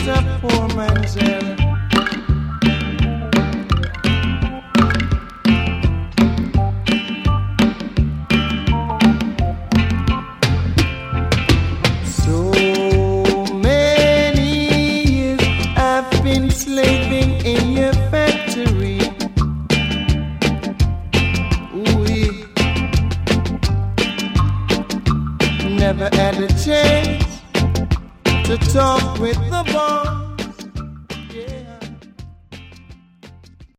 is a poor man's hell. So many years I've been slaving in your factory. Ooh, never had a chance to talk with the boss.